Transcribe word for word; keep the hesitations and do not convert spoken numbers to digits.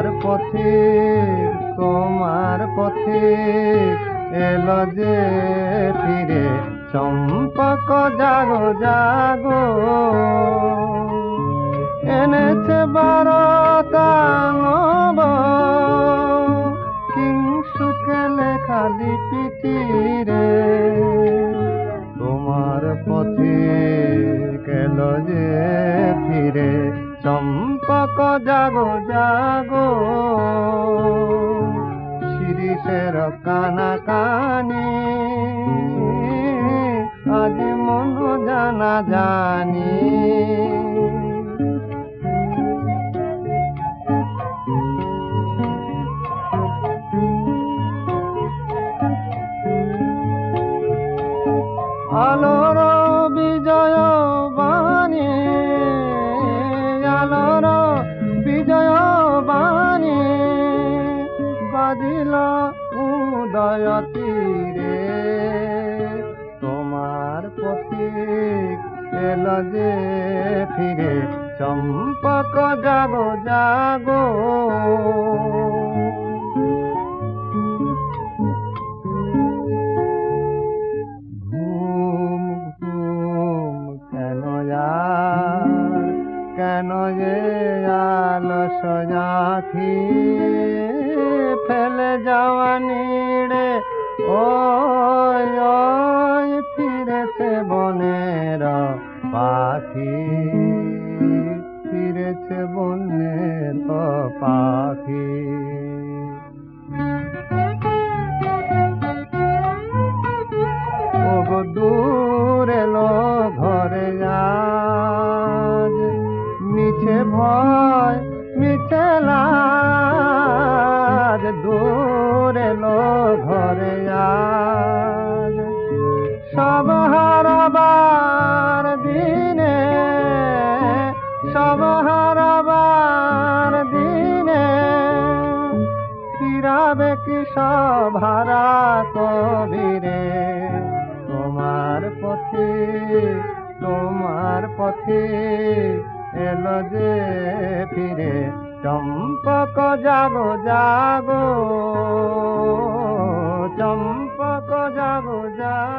তোমার পথিক তোমার পথিক এলো যে ফিরে, চম্পক জাগো জাগো। এনেছে বারতা নব কিংসুকে লেখা লিপিটিরে, তোমার পথিক এলো যে ফিরে, চম্পক জাগো জাগো। শিরিষের কানা কানি আজ মন জানা জানি, আলোর বিজয় বাণী আলোর বিজয় বাণী বাজিল উদয় তীরে, তোমার পথিক এলো যে ফিরে, চম্পক জাগো জাগো। কেন যে আলস আঁখি ফেলে যাওয়া নিড়ে, ওই ওই ফিরেছে বনের পাখি, ফিরেছে বনের পাখি। ও গো দূর এলো ঘরে আজ, মিছে ভয় মিছে লাজ, দূর এলো ঘরে আজ। সব হারাবার দিনে সব হারাবার দিনে, ফিরাবে কি সব হারা কবিরে, তোমার পথিক তোমার পথিক এলো যে ফিরে, চম্পক জাগো জাগো, চম্পক জাগো জাগো।